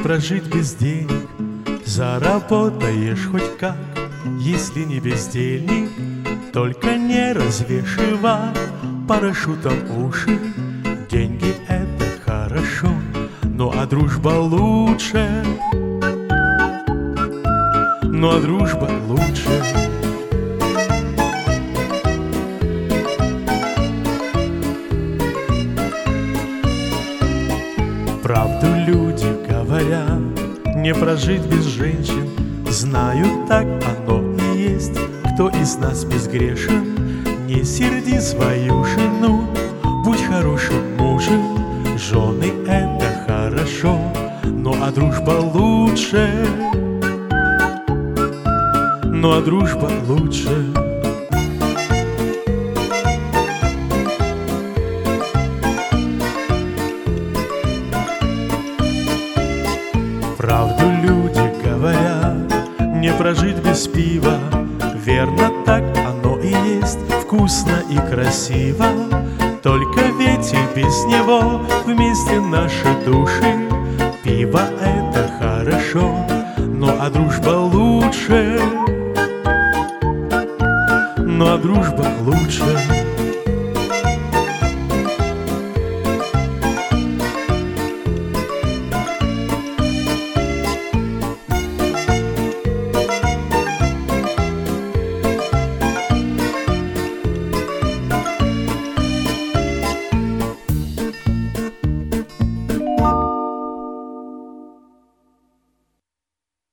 прожить без денег, заработаешь хоть как, если не бездельник. Только не развешивай парашютом уши. Деньги — это хорошо, ну а дружба лучше. Ну а дружба лучше. Правду люди говорят, не прожить без женщин. Знаю, так оно и есть. Кто из нас безгрешен? Не серди свою жену, будь хорошим мужем. Жены — это хорошо, ну а дружба лучше. Ну а дружба лучше. Правду люди говорят, не прожить без пива. Верно, так оно и есть, вкусно и красиво. Только ведь и без него вместе наши души. Пиво — это хорошо, ну а дружба лучше. Ну а дружба лучше.